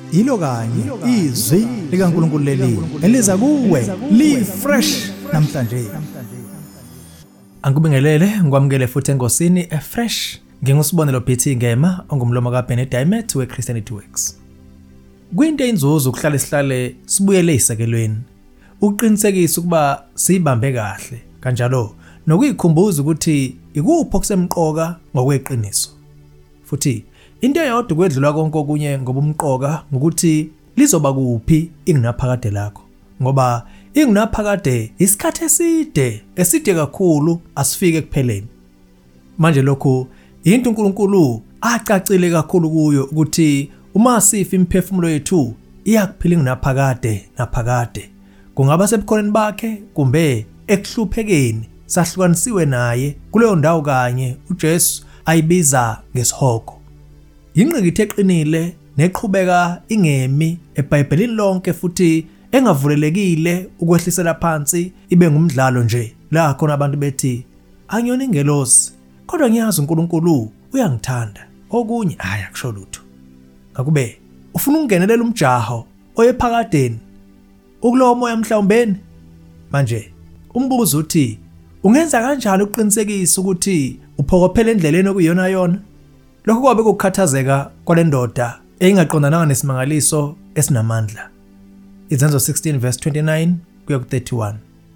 ilo kanye izwi likaNkulunkulu leli eliza kuwe li fresh namhlanje. Angikubingelele ngikwamukele futhi engosini fresh. Ngingusibonelo BT Ngema ongumlomo kaBenedict weChristianity Works. Kwinto inzuzo ukuhlala isihlale sibuyele isakelweni. Uqinisekisa ukuba sibambe kahle kanjalo nokuyikhumbuza ukuthi ikuphi okusemqoka ngokweqiniso. Futhi into eyodwa kwedlula konke okunye ngobumqoka ngokuthi lizoba kuphi ingunaphakade lakho. Ngoba ingunaphakade isikhathi eside kakhulu asifike kupheleni. Manje lokho into uNkulunkulu acacile kakhulu kuyo ukuthi uma sifa imphefumulo yethu iyakuphila ingunaphakade. Kungaba sebukhoneni bakhe kumbe ekuhluphekeni sahlukanisiwe naye kuleyo ndawo kanye uJesu ayibiza ngesihogo. Inqikithe eqinile neqhubeka ingemi eBhayibhelini lonke futhi engavulelekile ukwehlisela phansi ibe ngumdlalo nje la khona abantu bethi angiyona ingelosi kodwa ngiyazi uNkulunkulu uyangithanda okunye akusho lutho. Ngakube ufuna ukungenelela umjaho oyephakadeni ukulowo moya mhlawumbeni. Manje umbuzo uthi ungenza kanjani ukuqinisekisa ukuthi uphokophela endleleni okuyona yona? Lokho kwabe kukhathazeka kwalendoda engaqondananga nesimangaliso esinamandla. Izenzo 16 verse 29 kuya ku31.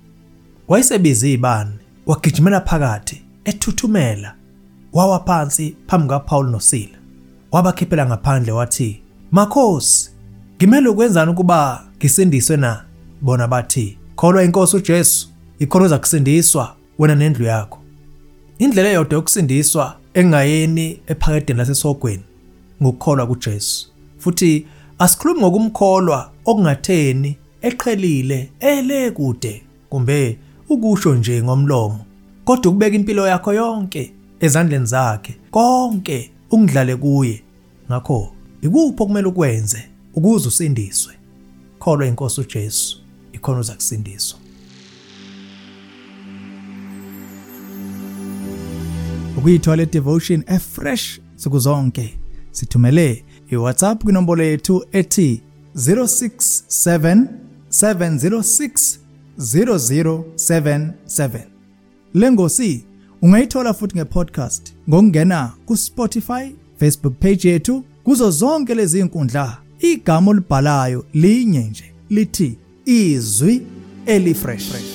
Wayesebiza ibani wagijimela phakathi ethuthumela wawa phansi phambi kaPaul noSila. Wabakhiphela ngaphandle wathi, "Makhosi, ngimele ukwenzani ukuba ngisindiswe na?" Bona bathi, "Kholwa inkosi uJesu, ikhona uzakusindiswa wena nendlu yakho." Indlela eyodwa yokusindiswa engayeni ephakadeni lasesogweni ngokukholwa kuJesu. Futhi asikhulumi ngokumkholwa okungatheni eqhelile ele kude kumbe ukusho nje ngomlomo, kodwa ukubeka impilo yakho yonke ezandleni zakhe, konke ungidlale kuye. Ngakho ikuphi okumele ukwenze ukuze usindiswe? Kholwa inkosi uJesu, ikhona uzakusindiswa. Ukuyithola devotion fresh sikuzonke sithumele iWhatsApp kwinombolo yethu ethi 0677060077. Lengosi ungayithola futhi ngepodcast ngokungena kuSpotify, Facebook page yethu, kuzo zonke lezi inkundla. Igama olibhalayo linye nje lithi izwi elifresh.